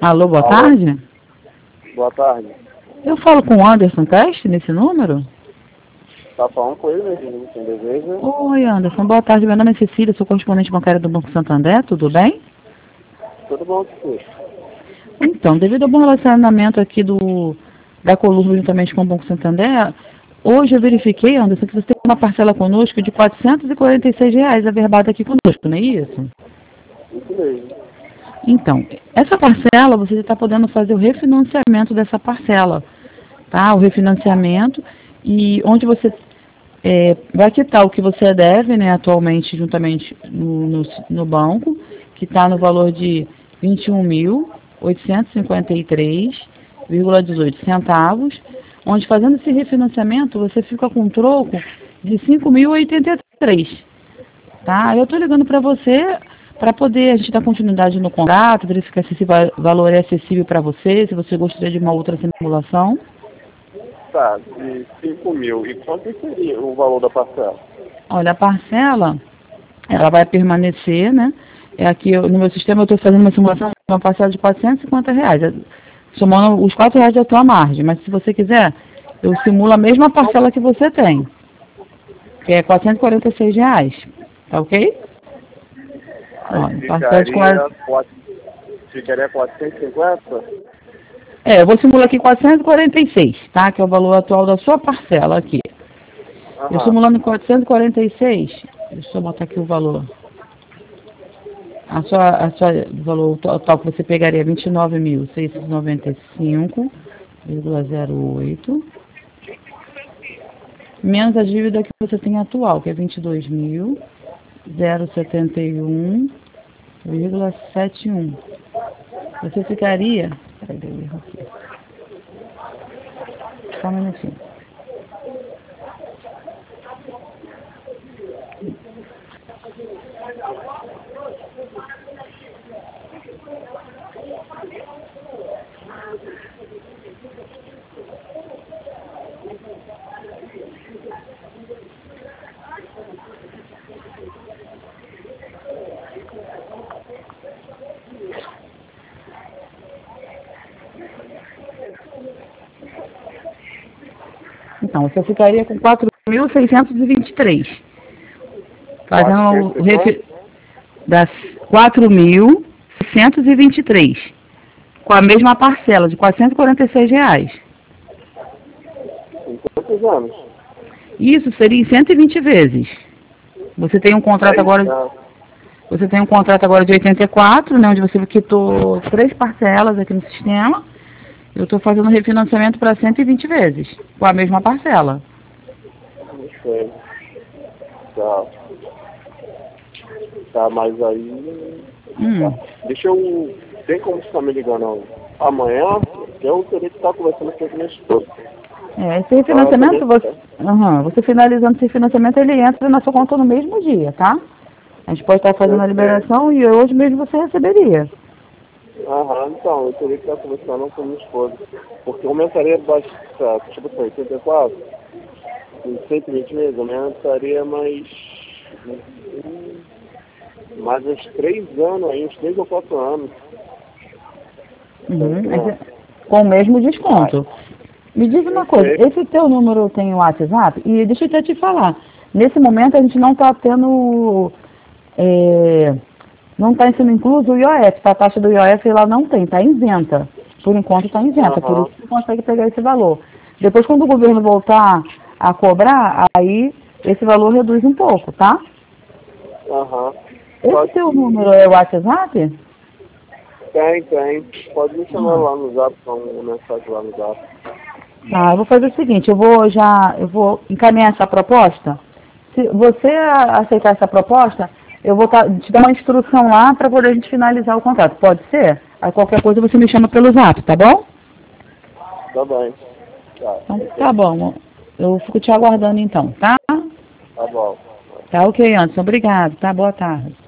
Alô, boa Alô. tarde. Boa tarde. Eu falo com o Anderson Teste nesse número? Tá falando com ele, né? Quem deseja? Oi, Anderson. Boa tarde. Meu nome é Cecília, sou correspondente bancária do Banco Santander. Tudo bem? Tudo bom, senhor? Então, devido ao bom relacionamento aqui da Colurbo juntamente com o Banco Santander, hoje eu verifiquei, Anderson, que você tem uma parcela conosco de R$ 446 averbada aqui conosco, não é isso? Isso mesmo. Então, essa parcela, você está podendo fazer o refinanciamento dessa parcela, tá? O refinanciamento, e onde você vai quitar o que você deve, né, atualmente, juntamente no banco, que está no valor de R$ 21.853,18, onde fazendo esse refinanciamento, você fica com um troco de R$ 5.083, tá? Eu estou ligando para você para poder a gente dar continuidade no contrato, verificar se esse valor é acessível para você, se você gostaria de uma outra simulação. Tá, de 5 mil. E quanto seria o valor da parcela? Olha, a parcela, ela vai permanecer, né? Aqui no meu sistema eu estou fazendo uma simulação de uma parcela de R$ 450, somando os R$ 4 da tua margem. Mas se você quiser, eu simulo a mesma parcela que você tem, que é R$ 446, tá ok? Olha, parcela de Ficaria 450? eu vou simular aqui 446, tá? Que é o valor atual da sua parcela aqui. Eu Aham. simulando 446, deixa eu botar aqui o valor. O valor total que você pegaria é 29.695,08, menos a dívida que você tem atual, que é 22.071,71. Você ficaria... Peraí, deu erro aqui. Só um minutinho. Então, você ficaria com 4.623. Fazendo o das 4.623, com a mesma parcela de R$ 446. Em quantos anos? Isso seria em 120 vezes. Você tem um contrato agora, de 84, né, onde você quitou 3 parcelas aqui no sistema. Eu estou fazendo refinanciamento para 120 vezes, com a mesma parcela. Não sei. Tá. Tá, mas aí... Tá. Deixa eu... Tem como você estar me ligando amanhã? Eu teria que estar conversando com a minha esposa. Esse refinanciamento, você finalizando esse financiamento, ele entra na sua conta no mesmo dia, tá? A gente pode estar fazendo a liberação e hoje mesmo você receberia. Então, eu teria que estar conversando com a minha esposa. Porque aumentaria bastante, tipo assim, 84, em 120 meses, aumentaria mais uns 3 anos aí, uns 3 ou 4 anos. Com o mesmo desconto. Me diz uma coisa, esse teu número tem o WhatsApp? E deixa eu até te falar, nesse momento a gente não está tendo, não está sendo incluso o IOF, tá? A taxa do IOF lá não tem, está isenta. Por enquanto está isenta, por isso você consegue pegar esse valor. Depois quando o governo voltar a cobrar, aí esse valor reduz um pouco, tá? Esse teu número é o WhatsApp? Tem. Pode me chamar lá no Zap, com uma mensagem lá no Zap. Tá, eu vou fazer o seguinte, eu vou encaminhar essa proposta. Se você aceitar essa proposta, eu vou te dar uma instrução lá para poder a gente finalizar o contrato. Pode ser? Aí qualquer coisa você me chama pelo Zap, tá bom? Tá bem. Então, tá bom. Eu fico te aguardando então, tá? Tá bom. Tá ok, Anderson. Obrigado, tá? Boa tarde.